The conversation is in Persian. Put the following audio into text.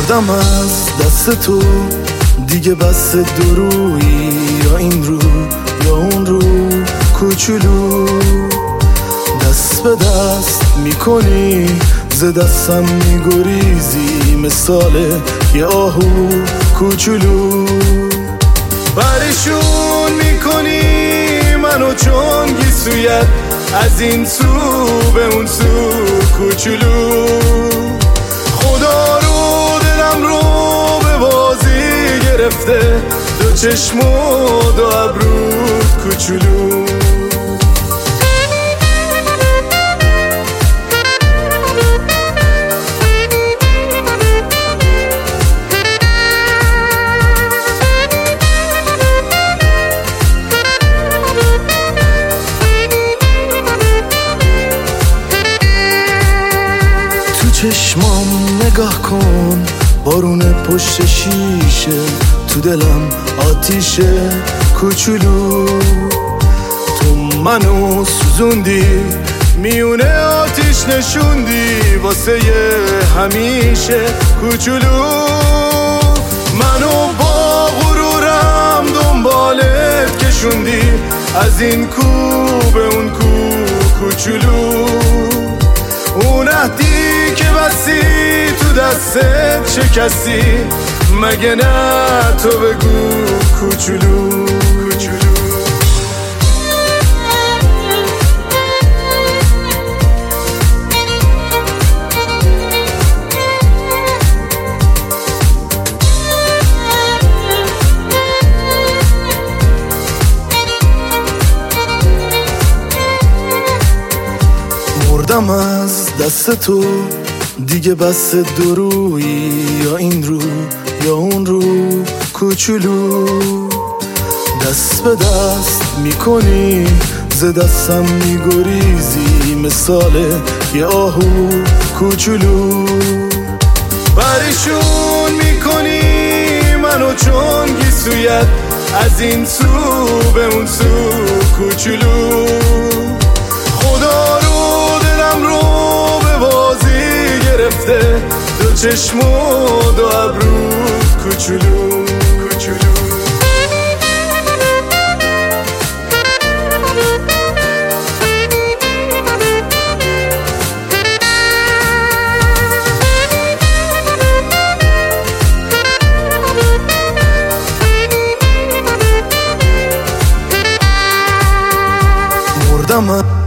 مردم از دست تو دیگه، بس درویی یا این رو یا اون رو کوچولو. دست به دست میکنی ز دستم میگریزی، مثال یه آهو کوچولو. پریشون میکنی منو چون گیسویت، از این سو به اون سو کوچولو. خدا رو دلم رو به بازی گرفته، دو چشم و دو ابروت کوچولو. چشمام نگاه کن، بارون پشت شیشه، تو دلم آتیشه کوچولو. تو منو سوزوندی، میونه آتیش نشوندی واسه همیشه کوچولو. منو با غرورم دنبالت کشوندی، از این کو به اون کو کوچولو. اون عهدی که بسی تو دستت شکستی، مگه نه تو بگو کوچولو. مردم از دست تو دیگه، بس درویی یا این رو یا اون رو کوچولو. دست به دست میکنی ز دستم میگریزی، مثال یه آهو کوچولو. پریشون میکنی منو چون گیسویت، از این سو به اون سو کوچولو. خدا رو دلم رو به بازی گرفته، دو چشم و دو ابروت کوچولو. مردم